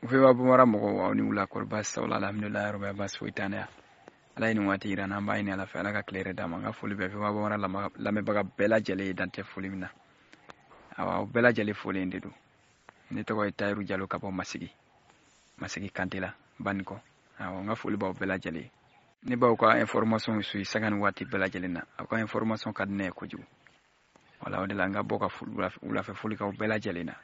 Ufewa bumara mɔgɔw aw ni wula kɔrɔ baasi t'aw la alhamdulilahi rabbil alamin baasi foyi t'an na yan. Ala ye nin waati yira n'an b'a ɲini Ala fɛ Ala ka tile yɛrɛ d'an ma. N ka foli bɛ Ufewa bumara lamɛnbaga bɛɛ lajɛlen ye dan tɛ foli min na. Aw bɛɛ lajɛlen folen de don. Ne tɔgɔ ye Tayiru Jalo ka bɔ Masigi Kante la Banikɔ. N ka foli b'aw bɛɛ lajɛlen ye. Ne b'aw ka information suit sanga ni waati bɛɛ lajɛlen na. Aw ka information ka di ne ye kojugu. Wala o de la n ka bɔ ka wulafɛ foli k'aw bɛɛ lajɛlen na.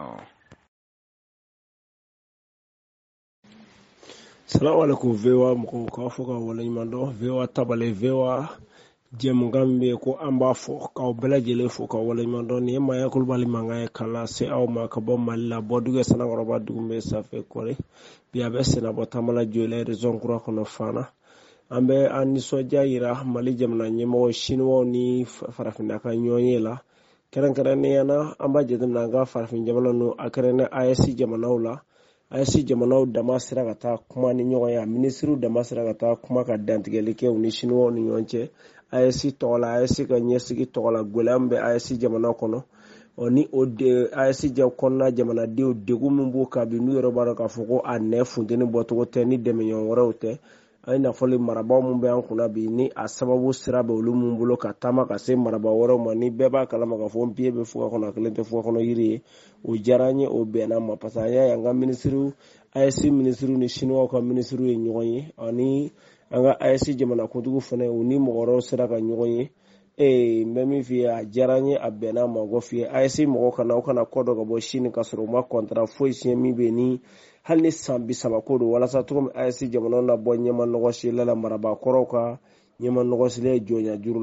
Salamu alaikum vewa mɔgɔw k'a fɔ ka waleɲuman dɔn vewa tabale vewa jɛmukan bɛ ko an b'a fɔ k'aw bɛɛ lajɛlen fo ka waleɲuman dɔn nin ye Maya Kulubali mankan ye ka lase aw ma ka bɔ Mali la Bɔdugu Sanakɔrɔba dugu bɛ sanfɛ kɔrɛ bi a bɛ Senabɔ Tamala Joyila région kura kɔnɔ Fana an bɛ an nisɔndiya yira Mali jamana ɲɛmɔgɔ Chinois ni farafinna ka ɲɔgɔn ye la kɛrɛnkɛrɛnnenya na an b'a jateminɛ an ka farafin jamana ninnu a kɛrɛnkɛrɛnnen AES jamanaw la AES jamanaw dama sera ka taa kuma ni ɲɔgɔn ye ministriw dama sera ka taa kuma ka dantigɛli kɛ u ni Chinois ni ɲɔgɔn cɛ AES tɔgɔ la AES ka ɲɛsigi tɔgɔ la gɛlɛya min bɛ AES jamana kɔnɔ ni o de AES kɔnɔna jamanadenw degun min b'u kan bi n'u yɛrɛ b'a dɔn k'a fɔ ko a nɛ funteni bɔcogo tɛ ni dɛmɛɲɔgɔn wɛrɛw tɛ an ye nafolo marabaaw min bɛ an kunna bi ni a sababu sira bɛ olu min bolo ka taama ka se marabaa wɛrɛw ma ni bɛɛ b'a kalama k'a fɔ npiye bɛ fuga kɔnɔ a kelen tɛ fuga kɔnɔ yiri ye o diyara an ye o bɛnna ma parce que an y'a ye an ka ministriw AES ministriw ni Chinois ka ministriw ye ɲɔgɔn ye ani an ka AES jamanakuntigiw fana u ni mɔgɔ wɛrɛw sera ka ɲɔgɔn ye n bɛ min f'i ye a diyara an ye a bɛnna ma ko f'i ye AES mɔgɔw kana kɔ dɔ ka bɔ Chine ka sɔrɔ u ma contrat foyi signé min bɛ ni hali ni san 30 ko don walasa cogo min AES jamanaw na bɔ ɲɛma nɔgɔsila la marabaa kɔrɔw ka ɲɛma nɔgɔsila jɔnya juru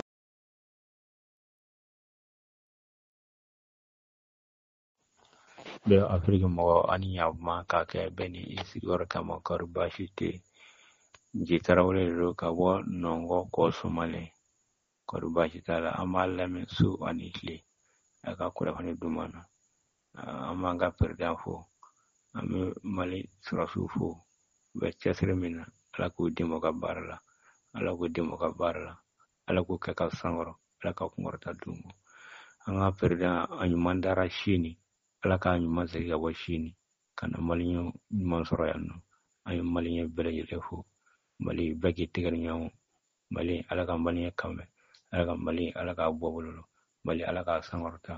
bɛ Afiriki mɔgɔ ani ɲakuma ka kɛ bɛɛ ni i sigiyɔrɔ kama kɔri baasi tɛ Nji Tarawele de don ka bɔ Nɔngɔ Kɔsumalen kɔri baasi t'a la an b'a lamɛn su ani tile a ka kunnafoni duman na an b'an ka perezidan fo an bɛ Mali sɔrɔsiw fo u bɛ cɛsiri min na Ala k'u dɛmɛ u ka baara la Ala k'u dɛmɛ u ka baara la Ala k'u kɛ ka sankɔrɔ Ala ka kunkɔrɔta d'u ma an ka perezidan a ɲuman dara Sini Ala k'a ɲuman segin ka bɔ Sini ka na Maliyɛn ɲuman sɔrɔ yan nɔ an ye Maliyɛn bɛɛ lajɛlen fo Mali bɛɛ k'i tigɛ ɲɔgɔn Mali Ala ka Maliyɛn kanbɛn Ala ka Mali Ala k'a bɔ bolo Mali Ala k'a sankɔrɔta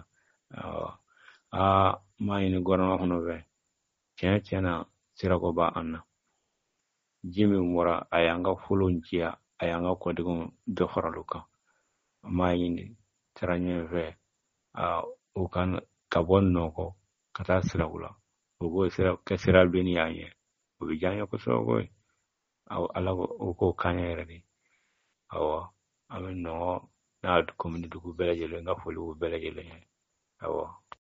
m'a ɲini gouvernement fana fɛ tiɲɛ na sirako b'an na ji min bɔra a y'an ka folow jɛya a y'an ka kɔdigenw dɔ fara olu kan m'a ɲini sira ɲɛ fɛ u ka bɔ Nɔnkɔ ka taa Siragu la u k'o kɛ sira bilenni y'an ye o bɛ diya an ye kosɛbɛ koyi Ala o k'o k'an ye yɛrɛ de an bɛ Nɔnkɔ n'a komini dugu bɛɛ lajɛlen ka foli b'u bɛɛ lajɛlen ye